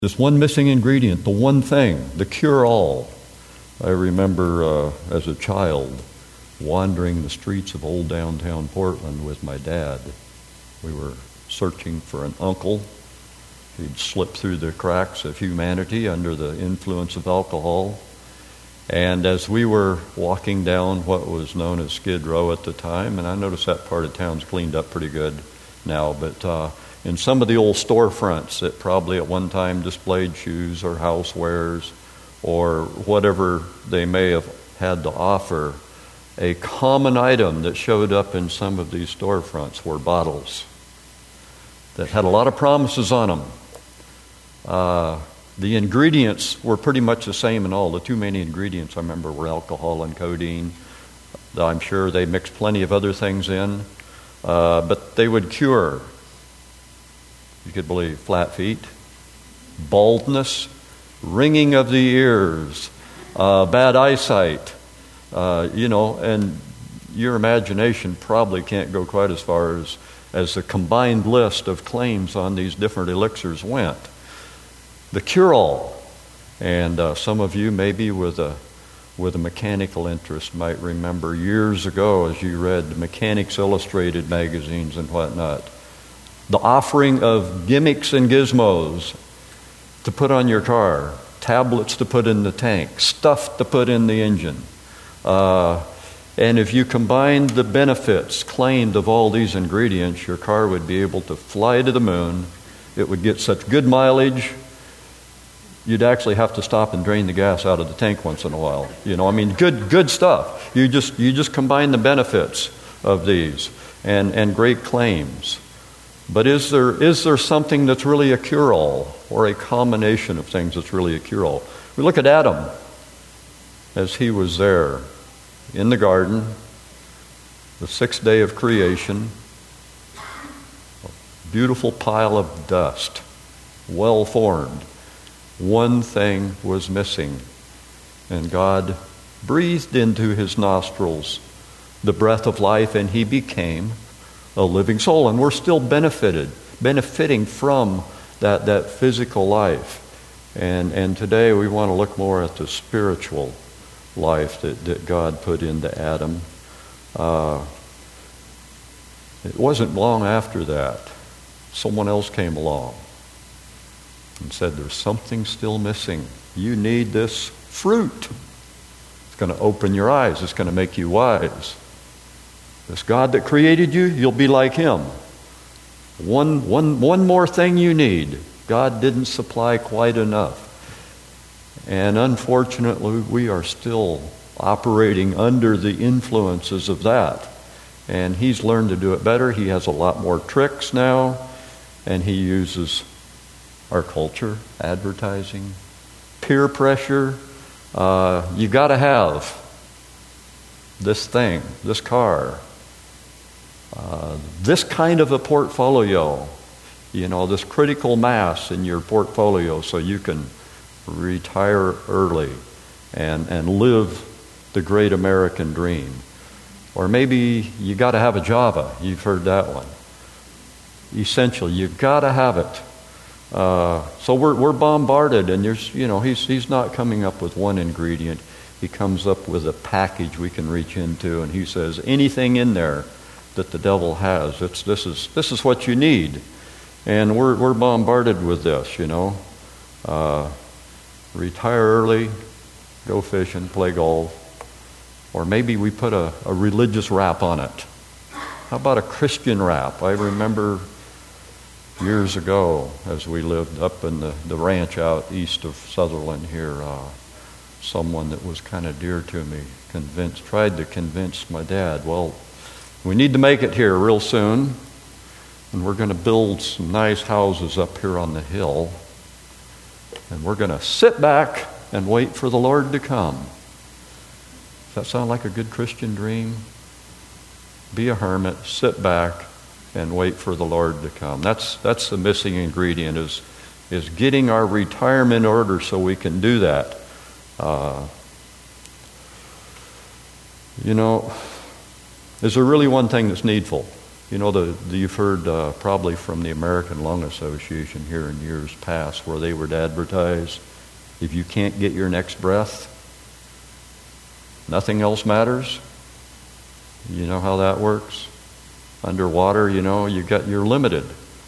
This one missing ingredient, the one thing, the cure-all. I remember as a child wandering the streets of old downtown Portland with my dad. We were searching for an uncle. He'd slipped through the cracks of humanity under the influence of alcohol. And as we were walking down what was known as Skid Row at the time, and I noticed that part of town's cleaned up pretty good now, but in some of the old storefronts that probably at one time displayed shoes or housewares or whatever they may have had to offer, a common item that showed up in some of these storefronts were bottles that had a lot of promises on them. The ingredients were pretty much the same in all. The two main ingredients, I remember, were alcohol and codeine. I'm sure they mixed plenty of other things in, but they would cure, you could believe, flat feet, baldness, ringing of the ears, bad eyesight, and your imagination probably can't go quite as far as the combined list of claims on these different elixirs went. The cure-all, and some of you maybe with a mechanical interest might remember years ago as you read Mechanics Illustrated magazines and whatnot, the offering of gimmicks and gizmos to put on your car, tablets to put in the tank, stuff to put in the engine. And if you combined the benefits claimed of all these ingredients, your car would be able to fly to the moon. It would get such good mileage, you'd actually have to stop and drain the gas out of the tank once in a while. Good stuff. You just combine the benefits of these and great claims. But is there something that's really a cure-all, or a combination of things that's really a cure-all? We look at Adam as he was there in the garden, the sixth day of creation, a beautiful pile of dust, well formed. One thing was missing, and God breathed into his nostrils the breath of life, and he became a living soul. And we're still benefiting from that physical life. And today we want to look more at the spiritual life that God put into Adam. It wasn't long after that someone else came along and said, there's something still missing. You need this fruit. It's going to open your eyes. It's going to make you wise. This God that created you, you'll be like him. One more thing you need. God didn't supply quite enough. And unfortunately, we are still operating under the influences of that. And he's learned to do it better. He has a lot more tricks now. And he uses our culture, advertising, peer pressure. You got to have this thing, this car, this kind of a portfolio, this critical mass in your portfolio so you can retire early and live the great American dream. Or maybe you got to have a Java. You've heard that one. Essential. You got to have it. So we're bombarded, and he's not coming up with one ingredient. He comes up with a package we can reach into, and he says anything in there that the devil has, this is what you need. And we're bombarded with this, retire early, go fishing, play golf, or maybe we put a religious wrap on it. How about a Christian wrap? I remember years ago, as we lived up in the ranch out east of Sutherland here, someone that was kind of dear to me tried to convince my dad, well, we need to make it here real soon, and we're going to build some nice houses up here on the hill, and we're going to sit back and wait for the Lord to come. Does that sound like a good Christian dream? Be a hermit, sit back, and wait for the Lord to come. That's the missing ingredient, is getting our retirement order so we can do that. Is there really one thing that's needful? You know, you've heard probably from the American Lung Association here in years past where they would advertise, if you can't get your next breath, nothing else matters. You know how that works? Underwater, you're limited.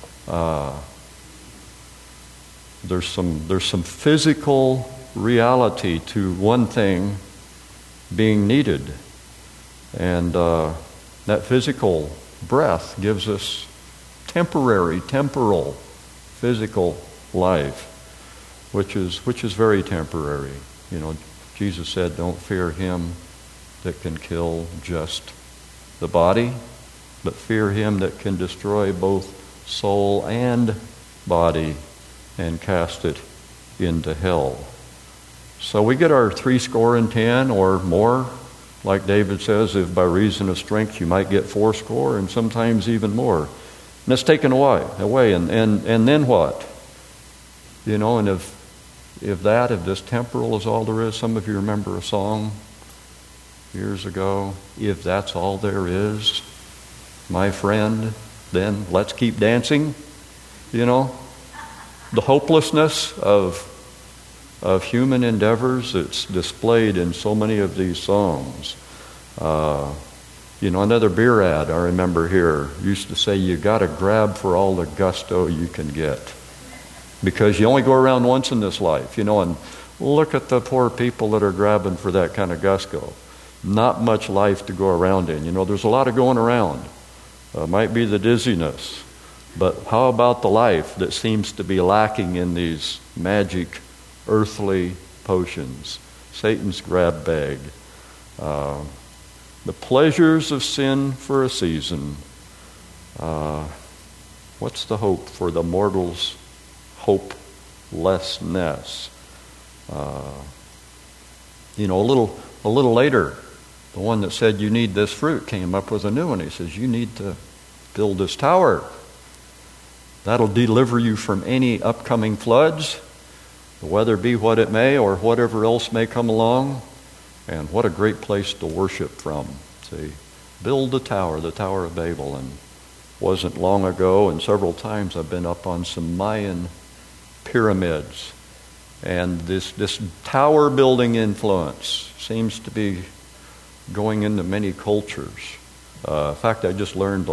There's some physical reality to one thing being needed. And that physical breath gives us temporal physical life, which is very temporary. Jesus said, don't fear him that can kill just the body, but fear him that can destroy both soul and body and cast it into hell. So we get our 70 or more. Like David says, if by reason of strength you might get 80, and sometimes even more. And it's taken away. And then what? And if this temporal is all there is, some of you remember a song years ago, if that's all there is, my friend, then let's keep dancing. The hopelessness of human endeavors, it's displayed in so many of these songs. Another beer ad I remember here used to say, you got to grab for all the gusto you can get, because you only go around once in this life, and look at the poor people that are grabbing for that kind of gusto. Not much life to go around in. There's a lot of going around. Might be the dizziness, but how about the life that seems to be lacking in these magic earthly potions, Satan's grab bag, the pleasures of sin for a season. What's the hope for the mortal's hopelessness? A little later, the one that said you need this fruit came up with a new one. He says you need to build this tower. That'll deliver you from any upcoming floods, the weather be what it may, or whatever else may come along. And what a great place to worship from. See, build the Tower of Babel. And wasn't long ago, and several times I've been up on some Mayan pyramids. And this tower building influence seems to be going into many cultures. In fact, I just learned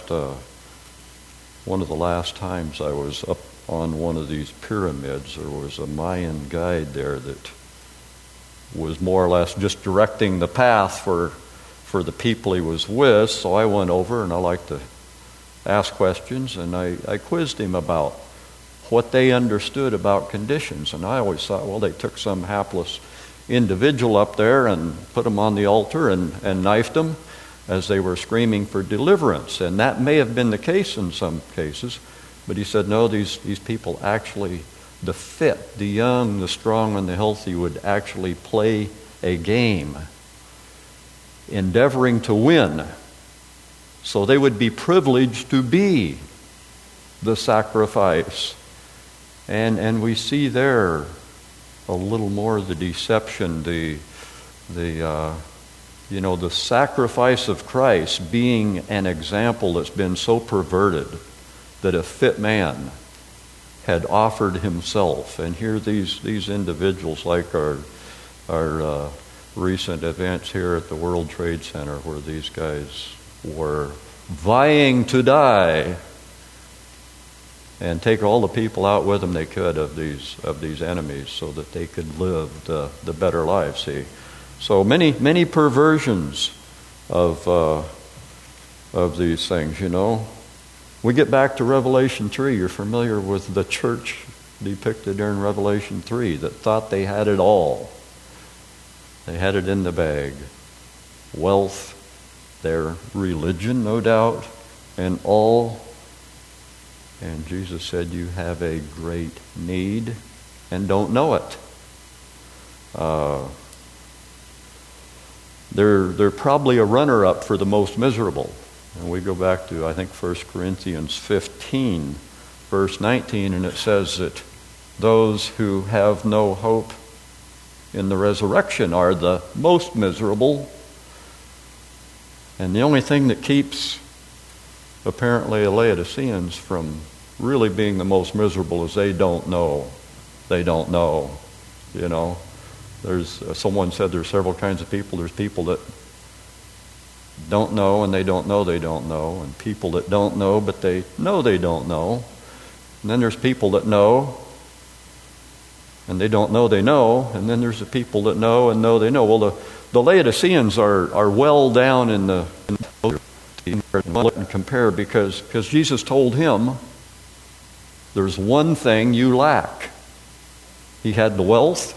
one of the last times I was up on one of these pyramids, there was a Mayan guide there that was more or less just directing the path for the people he was with. So I went over, and I like to ask questions, and I quizzed him about what they understood about conditions. And I always thought, well, they took some hapless individual up there and put him on the altar and knifed him as they were screaming for deliverance. And that may have been the case in some cases. But he said, no, these people actually, the fit, the young, the strong, and the healthy would actually play a game, endeavoring to win. So they would be privileged to be the sacrifice. And we see there a little more of the deception, the sacrifice of Christ being an example that's been so perverted that a fit man had offered himself. And here these individuals, like our recent events here at the World Trade Center, where these guys were vying to die and take all the people out with them they could of these enemies, so that they could live the better life. See, so many perversions of these things. We get back to Revelation 3. You're familiar with the church depicted there in Revelation 3 that thought they had it all. They had it in the bag. Wealth, their religion, no doubt, and all. And Jesus said, you have a great need and don't know it. They're probably a runner-up for the most miserable. And we go back to, I think, 1 Corinthians 15, verse 19, and it says that those who have no hope in the resurrection are the most miserable. And the only thing that keeps apparently Laodiceans from really being the most miserable is they don't know. They don't know. You know, someone said there's several kinds of people. There's people that don't know and they don't know they don't know, and people that don't know but they know they don't know. And then there's people that know and they don't know they know, and then there's the people that know and know they know. Well, the Laodiceans are well down in the and compare because Jesus told him, there's one thing you lack. He had the wealth.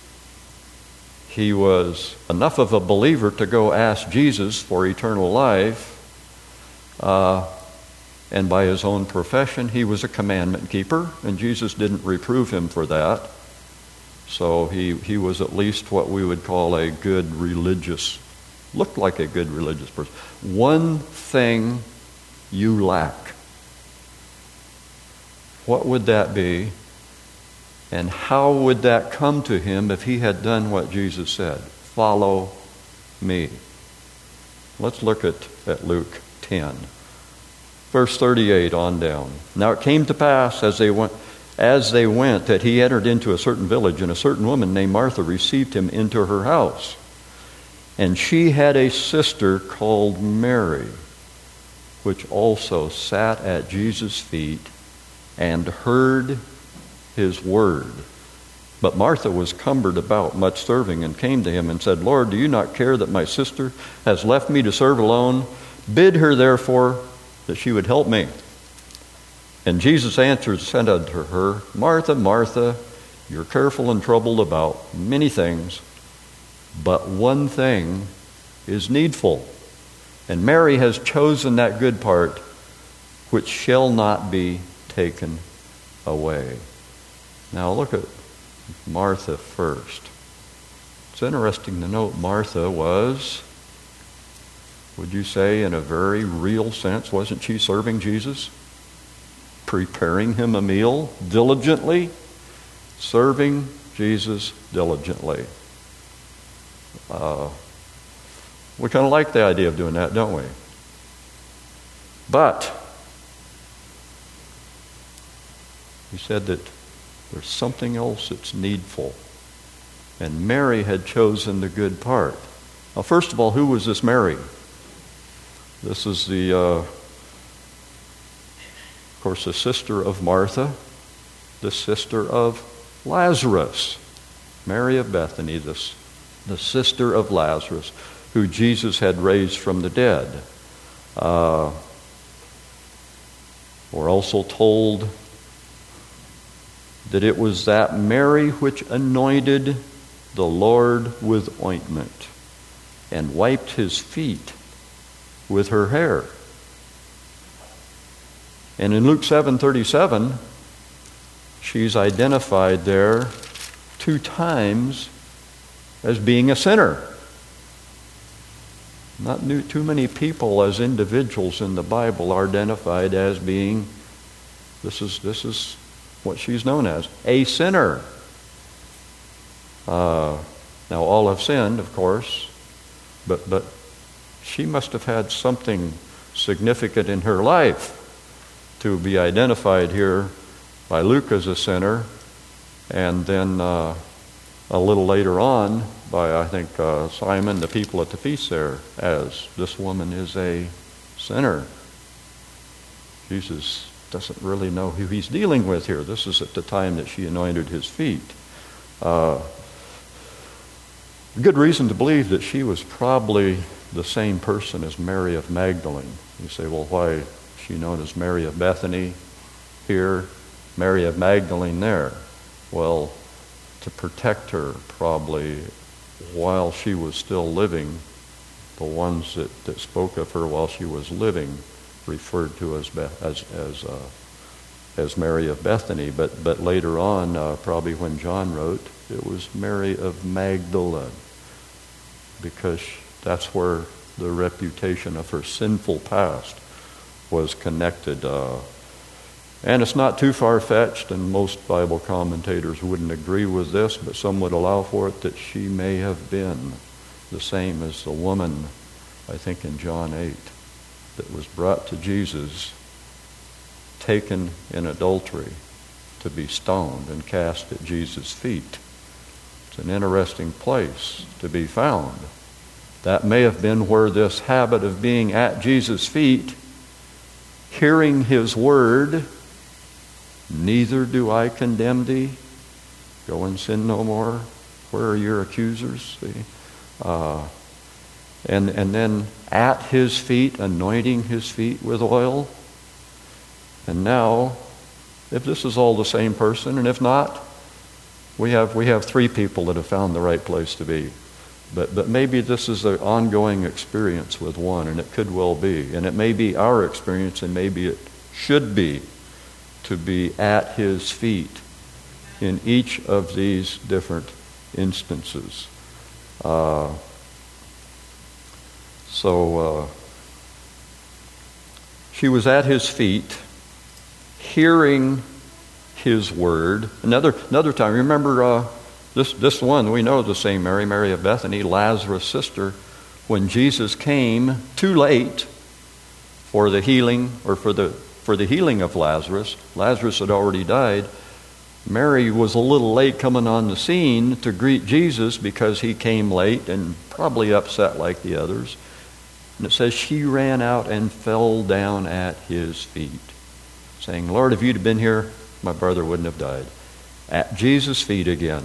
He was enough of a believer to go ask Jesus for eternal life. And by his own profession, he was a commandment keeper, and Jesus didn't reprove him for that. So he was at least what we would call a good religious, looked like a good religious person. One thing you lack. What would that be? And how would that come to him if he had done what Jesus said? Follow me. Let's look at Luke 10. Verse 38 on down. Now it came to pass as they went that he entered into a certain village, and a certain woman named Martha received him into her house. And she had a sister called Mary, which also sat at Jesus' feet and heard his word. But Martha was cumbered about much serving, and came to him and said, Lord, do you not care that my sister has left me to serve alone? Bid her therefore that she would help me. And Jesus answered, said unto her, Martha, Martha, you're careful and troubled about many things, but one thing is needful. And Mary has chosen that good part, which shall not be taken away. Now look at Martha first. It's interesting to note Martha was, would you say in a very real sense, wasn't she serving Jesus? Preparing him a meal diligently? Serving Jesus diligently. We kind of like the idea of doing that, don't we? But he said that there's something else that's needful. And Mary had chosen the good part. Now, first of all, who was this Mary? This is of course, the sister of Martha, the sister of Lazarus. Mary of Bethany, the sister of Lazarus, who Jesus had raised from the dead. We're also told that it was that Mary which anointed the Lord with ointment and wiped his feet with her hair. And in Luke 7:37, she's identified there 2 times as being a sinner. Not too many people as individuals in the Bible are identified as being, this is what she's known as, a sinner. Now all have sinned, of course, but she must have had something significant in her life to be identified here by Luke as a sinner, and then a little later on by, I think, Simon, the people at the feast there, as this woman is a sinner. Jesus doesn't really know who he's dealing with here. This is at the time that she anointed his feet. Good reason to believe that she was probably the same person as Mary of Magdalene. You say, well, why is she known as Mary of Bethany here, Mary of Magdalene there? Well, to protect her probably while she was still living. The ones that spoke of her while she was living referred to as Mary of Bethany, but later on, probably when John wrote, it was Mary of Magdala, because that's where the reputation of her sinful past was connected. And it's not too far-fetched, and most Bible commentators wouldn't agree with this, but some would allow for it, that she may have been the same as the woman, I think in John 8, that was brought to Jesus, taken in adultery, to be stoned and cast at Jesus' feet. It's an interesting place to be found. That may have been where this habit of being at Jesus' feet, hearing his word, neither do I condemn thee, go and sin no more, where are your accusers? See? And then at his feet, anointing his feet with oil. And now, if this is all the same person, and if not, we have three people that have found the right place to be. But maybe this is an ongoing experience with one, and it could well be. And it may be our experience, and maybe it should be, to be at his feet in each of these different instances. She was at his feet, hearing his word. Another time, remember this one, we know the same Mary of Bethany, Lazarus' sister, when Jesus came too late for the healing, or for the healing of Lazarus. Lazarus had already died. Mary was a little late coming on the scene to greet Jesus because he came late and probably upset like the others. And it says she ran out and fell down at his feet, saying, Lord, if you'd been here, my brother wouldn't have died. At Jesus' feet again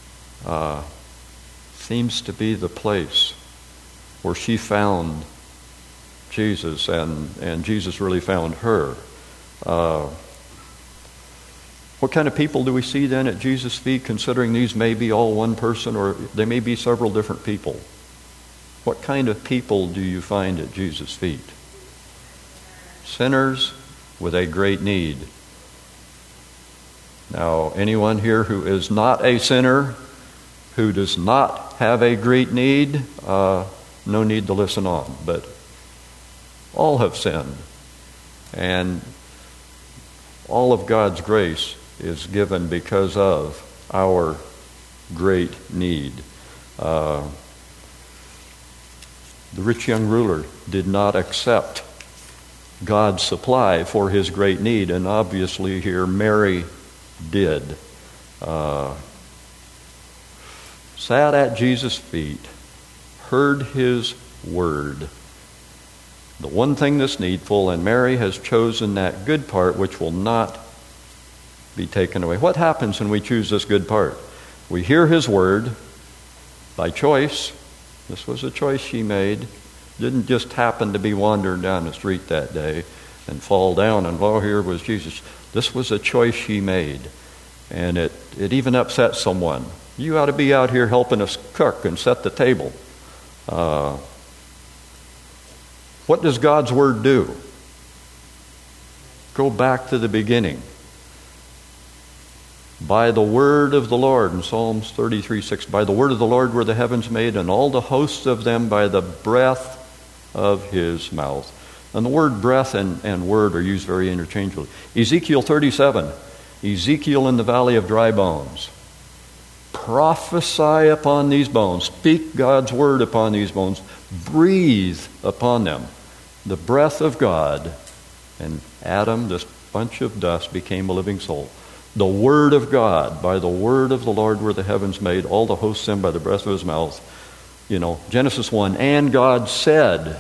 seems to be the place where she found Jesus, and Jesus really found her. What kind of people do we see then at Jesus' feet, considering these may be all one person, or they may be several different people? What kind of people do you find at Jesus' feet? Sinners with a great need. Now, anyone here who is not a sinner, who does not have a great need, no need to listen on. But all have sinned, and all of God's grace is given because of our great need. The rich young ruler did not accept God's supply for his great need, and obviously here Mary did. Sat at Jesus' feet, heard his word, the one thing that's needful, and Mary has chosen that good part which will not be taken away. What happens when we choose this good part? We hear his word by choice. This was a choice she made. Didn't just happen to be wandering down the street that day and fall down and, oh, here was Jesus. This was a choice she made. And it even upset someone. You ought to be out here helping us cook and set the table. What does God's word do? Go back to the beginning. By the word of the Lord, in Psalms 33:6, by the word of the Lord were the heavens made, and all the hosts of them by the breath of his mouth. And the word breath and word are used very interchangeably. Ezekiel 37, Ezekiel in the valley of dry bones. Prophesy upon these bones. Speak God's word upon these bones. Breathe upon them the breath of God. And Adam, this bunch of dust, became a living soul. The word of God, by the word of the Lord were the heavens made, all the hosts them by the breath of his mouth. Genesis 1, and God said,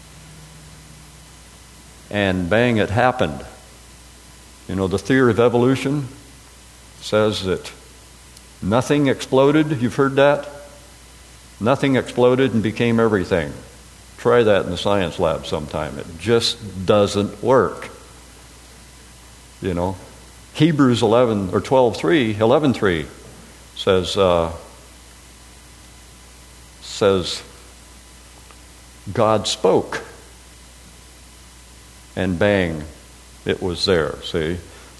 and bang, it happened. The theory of evolution says that nothing exploded. You've heard that? Nothing exploded and became everything. Try that in the science lab sometime. It just doesn't work. Hebrews 11:3 says God spoke, and bang, it was there. See,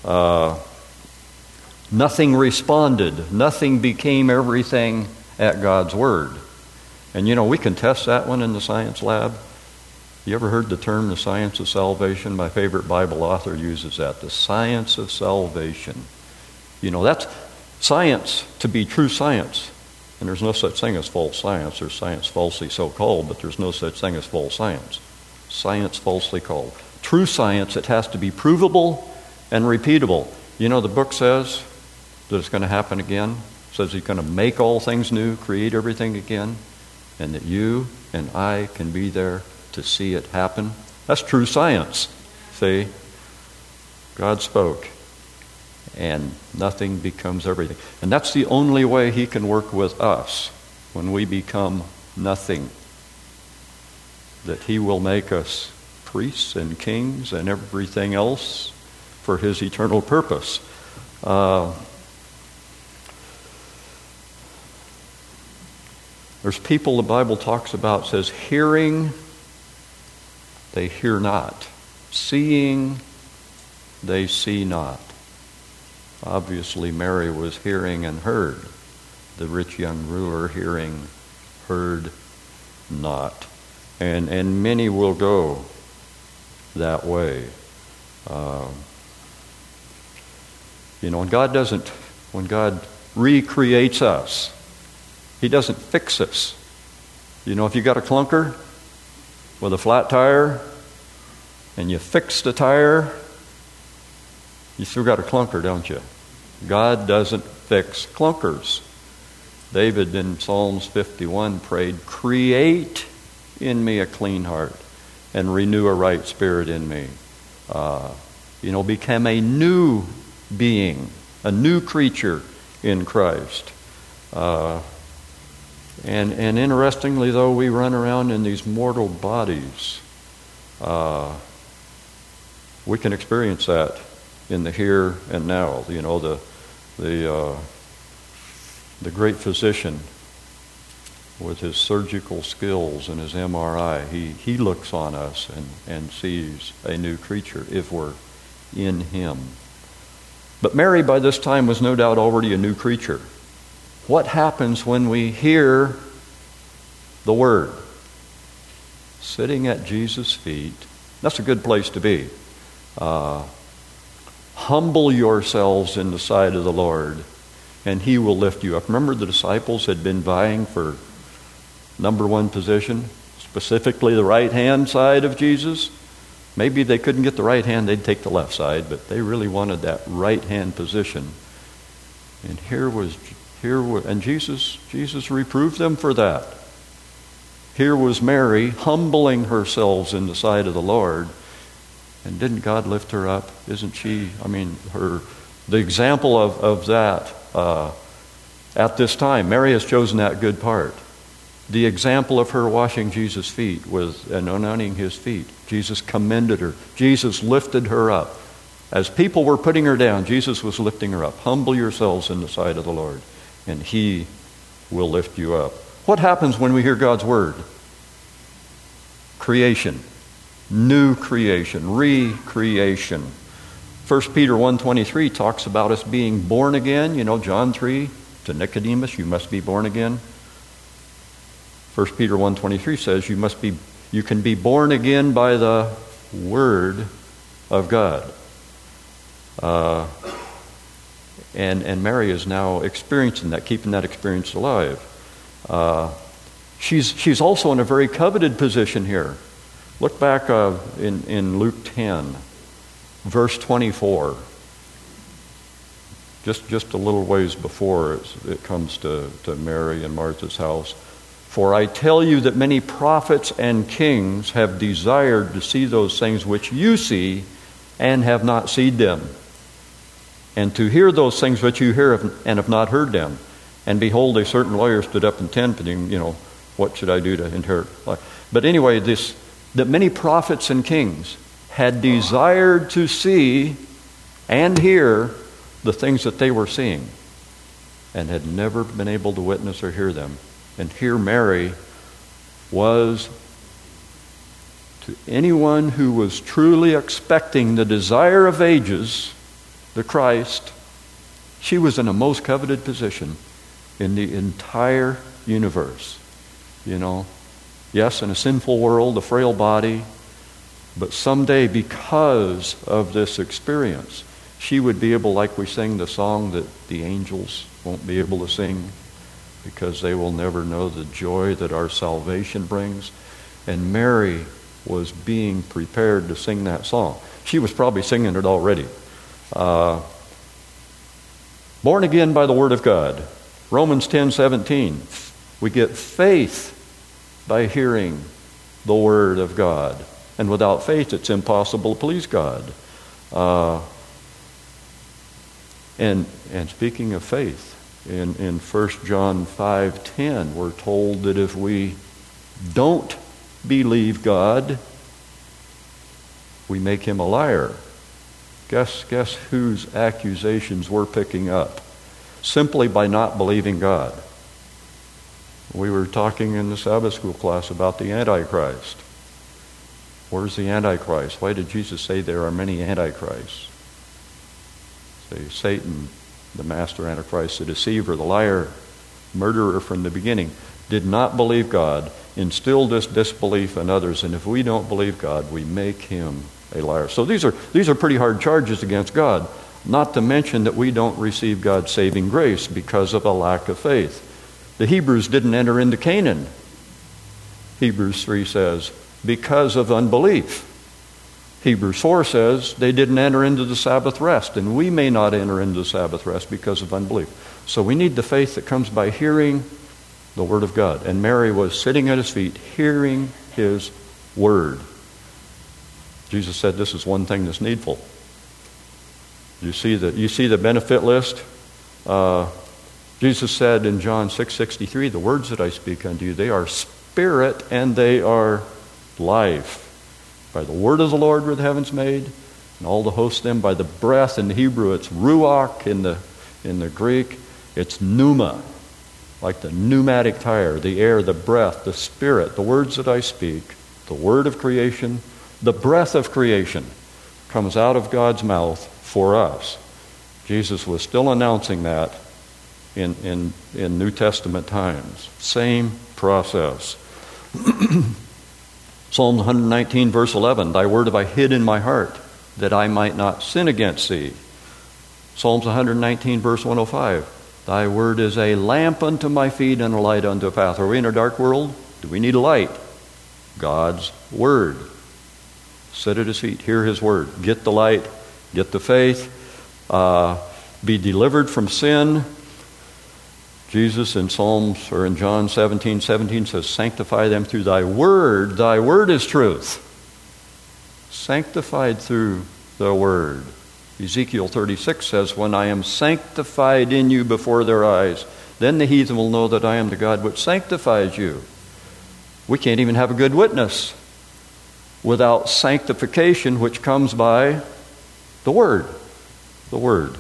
nothing responded, nothing became everything at God's word. And we can test that one in the science lab. You ever heard the term the science of salvation? My favorite Bible author uses that, the science of salvation. That's science to be true science. And there's no such thing as false science. There's science falsely so-called, but there's no such thing as false science. Science falsely called. True science, it has to be provable and repeatable. You know, the book says that it's going to happen again. It says he's going to make all things new, create everything again, and that you and I can be there to see it happen. That's true science. See? God spoke, and nothing becomes everything. And that's the only way he can work with us, when we become nothing. That he will make us priests and kings and everything else for his eternal purpose. There's people the Bible talks about, says, hearing, they hear not. Seeing, they see not. Obviously, Mary was hearing and heard. The rich young ruler hearing, heard not. And many will go that way. When God recreates us, he doesn't fix us. You know, if you got a clunker with a flat tire and you fix the tire, you still got a clunker, don't you? God doesn't fix clunkers. David in Psalms 51 prayed, create in me a clean heart and renew a right spirit in me. Become a new being, a new creature in Christ. And interestingly, though, we run around in these mortal bodies. We can experience that in the here and now. You know, the great physician with his surgical skills and his MRI, he looks on us and sees a new creature if we're in him. But Mary, by this time, was no doubt already a new creature. What happens when we hear the Word? Sitting at Jesus' feet, that's a good place to be. Humble yourselves in the sight of the Lord, and he will lift you up. Remember, the disciples had been vying for number one position, specifically the right-hand side of Jesus. Maybe they couldn't get the right hand, they'd take the left side, but they really wanted that right-hand position. And and Jesus reproved them for that. Here was Mary humbling herself in the sight of the Lord. And didn't God lift her up? Isn't she, the example of that at this time. Mary has chosen that good part. The example of her washing Jesus' feet and anointing his feet. Jesus commended her. Jesus lifted her up. As people were putting her down, Jesus was lifting her up. Humble yourselves in the sight of the Lord, and he will lift you up. What happens when we hear God's word? Creation. New creation. Recreation. 1 Peter 1:23 talks about us being born again. You know, John 3, to Nicodemus, you must be born again. 1 Peter 1:23 says you can be born again by the Word of God. And Mary is now experiencing that, keeping that experience alive. She's also in a very coveted position here. Look back in Luke 10, verse 24. Just a little ways before it comes to Mary and Martha's house. For I tell you that many prophets and kings have desired to see those things which you see and have not seen them, and to hear those things which you hear and have not heard them. And behold, a certain lawyer stood up in tempting, what should I do to inherit life? But anyway, that many prophets and kings had desired to see and hear the things that they were seeing, and had never been able to witness or hear them. And here Mary was, to anyone who was truly expecting the desire of ages, the Christ, she was in a most coveted position in the entire universe. Yes, in a sinful world, a frail body, but someday, because of this experience, she would be able, like we sing the song that the angels won't be able to sing, because they will never know the joy that our salvation brings. And Mary was being prepared to sing that song. She was probably singing it already. Born again by the Word of God. Romans 10:17. We get faith by hearing the Word of God. And without faith, it's impossible to please God. And speaking of faith, in 1 John 5:10, we're told that if we don't believe God, we make him a liar. Guess whose accusations we're picking up? Simply by not believing God. We were talking in the Sabbath school class about the Antichrist. Where's the Antichrist? Why did Jesus say there are many Antichrists? Say Satan, the master Antichrist, the deceiver, the liar, murderer from the beginning, did not believe God, instilled this disbelief in others, and if we don't believe God, we make him a liar. So these are pretty hard charges against God, not to mention that we don't receive God's saving grace because of a lack of faith. The Hebrews didn't enter into Canaan, Hebrews 3 says, because of unbelief. Hebrews 4 says they didn't enter into the Sabbath rest, and we may not enter into the Sabbath rest because of unbelief. So we need the faith that comes by hearing the Word of God. And Mary was sitting at his feet, hearing his Word. Jesus said this is one thing that's needful. You see the benefit list? Jesus said in John 6:63, the words that I speak unto you, they are spirit and they are life. By the word of the Lord were the heavens made, and all the hosts of them by the breath. In the Hebrew it's ruach, in the Greek it's pneuma, like the pneumatic tire, the air, the breath, the spirit, the words that I speak, the word of creation, the breath of creation comes out of God's mouth for us. Jesus was still announcing that in New Testament times. Same process. Psalm 119, verse 11, thy word have I hid in my heart, that I might not sin against thee. Psalms 119, verse 105, thy word is a lamp unto my feet and a light unto a path. Are we in a dark world? Do we need a light? God's word. Sit at his feet, hear his word. Get the light, get the faith, be delivered from sin. Jesus in John 17:17 says, sanctify them through thy word. Thy word is truth. Sanctified through the word. Ezekiel 36 says, when I am sanctified in you before their eyes, then the heathen will know that I am the God which sanctifies you. We can't even have a good witness without sanctification, which comes by the word. The word.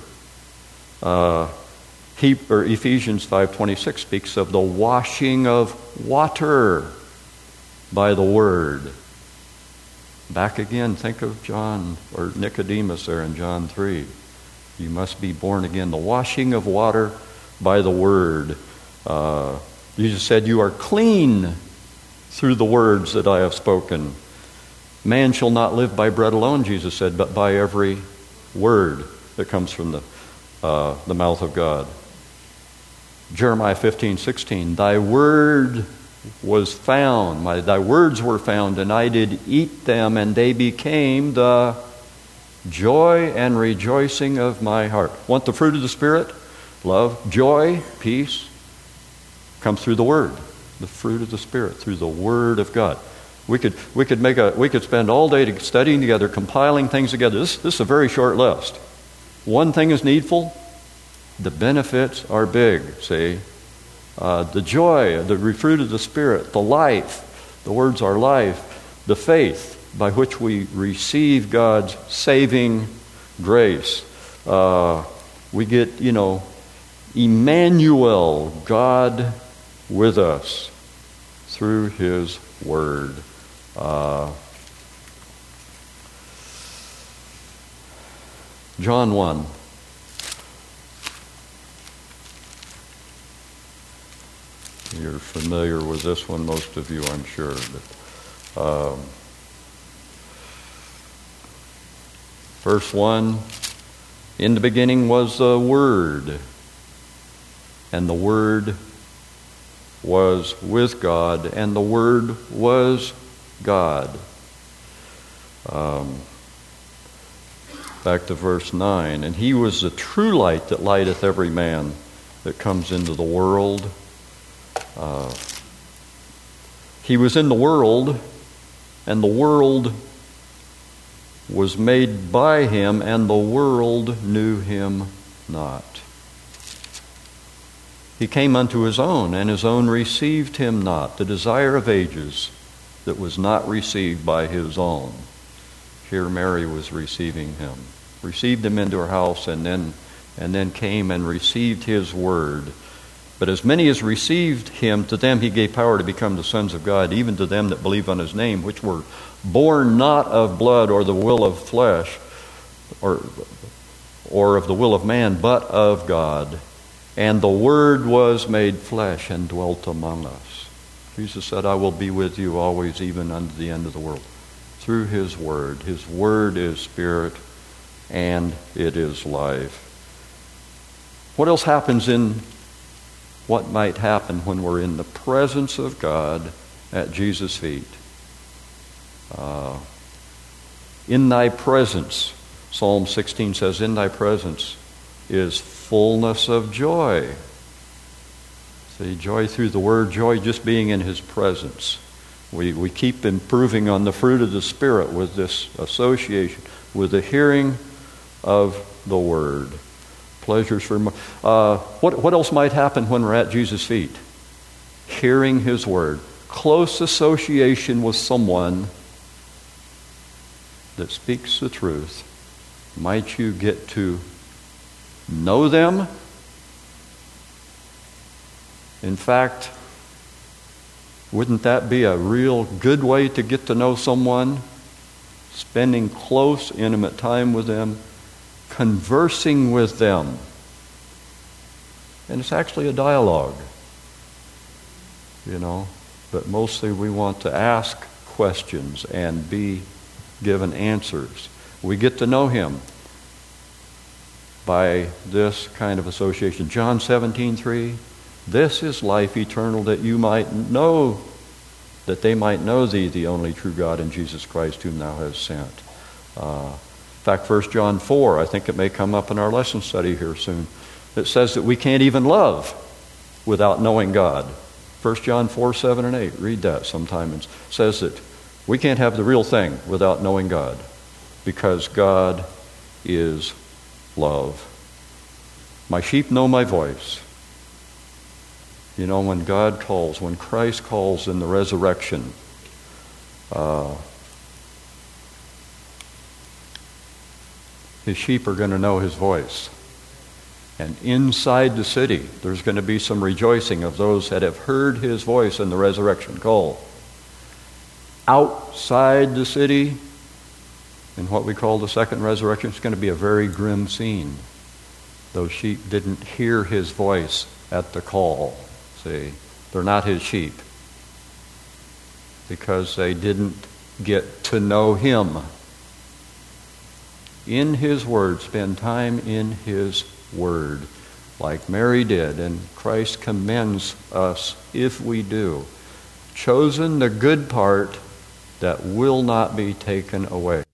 Ephesians 5:26 speaks of the washing of water by the word. Back again, think of John or Nicodemus there in John 3. You must be born again. The washing of water by the word. Jesus said, you are clean through the words that I have spoken. Man shall not live by bread alone, Jesus said, but by every word that comes from the mouth of God. Jeremiah 15:16, thy word was found, thy words were found, and I did eat them, and they became the joy and rejoicing of my heart. Want the fruit of the Spirit? Love, joy, peace, comes through the word. The fruit of the Spirit, through the word of God. We could spend all day studying together, compiling things together. This is a very short list. One thing is needful. The benefits are big, see? The joy, the fruit of the Spirit, the life, the words are life, the faith by which we receive God's saving grace. We get, Emmanuel, God with us through his word. John 1. You're familiar with this one, most of you, I'm sure. But, verse 1, in the beginning was the Word, and the Word was with God, and the Word was God. Back to verse 9. And he was the true light that lighteth every man that comes into the world. He was in the world, and the world was made by him, and the world knew him not. He came unto his own, and his own received him not. The desire of ages that was not received by his own. Here Mary was receiving him. Received him into her house, and then came and received his word. But as many as received him, to them he gave power to become the sons of God, even to them that believe on his name, which were born not of blood or the will of flesh, or of the will of man, but of God. And the Word was made flesh and dwelt among us. Jesus said, I will be with you always, even unto the end of the world. Through his Word. His Word is spirit, and it is life. What else happens what might happen when we're in the presence of God at Jesus' feet? In thy presence, Psalm 16 says, in thy presence is fullness of joy. See, joy through the Word, joy just being in his presence. We keep improving on the fruit of the Spirit with this association, with the hearing of the Word. Pleasures for what else might happen when we're at Jesus' feet? Hearing his Word. Close association with someone that speaks the truth. Might you get to know them? In fact, wouldn't that be a real good way to get to know someone? Spending close, intimate time with them, conversing with them. And it's actually a dialogue, but mostly we want to ask questions and be given answers. We get to know him by this kind of association. John 17:3, this is life eternal, that you might know, that they might know thee, the only true God, and Jesus Christ, whom thou hast sent. In fact, 1 John 4, I think it may come up in our lesson study here soon, it says that we can't even love without knowing God. 1 John 4, 7, and 8, read that sometime. It says that we can't have the real thing without knowing God, because God is love. My sheep know my voice. When God calls, when Christ calls in the resurrection, his sheep are going to know his voice. And inside the city, there's going to be some rejoicing of those that have heard his voice in the resurrection call. Outside the city, in what we call the second resurrection, it's going to be a very grim scene. Those sheep didn't hear his voice at the call. See, they're not his sheep because they didn't get to know him. In his word, spend time in his word, like Mary did, and Christ commends us if we do. Chosen the good part that will not be taken away.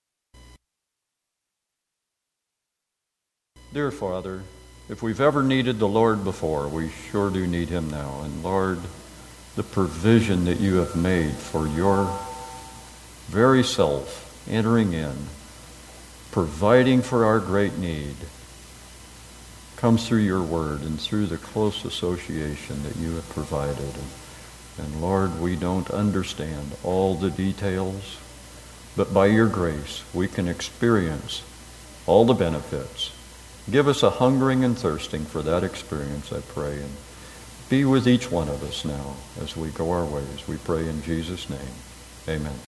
Dear Father, if we've ever needed the Lord before, we sure do need him now. And Lord, the provision that you have made for your very self entering in, providing for our great need, comes through your word and through the close association that you have provided. And Lord, we don't understand all the details, but by your grace we can experience all the benefits. Give us a hungering and thirsting for that experience, I pray. And be with each one of us now as we go our ways. We pray in Jesus' name. Amen.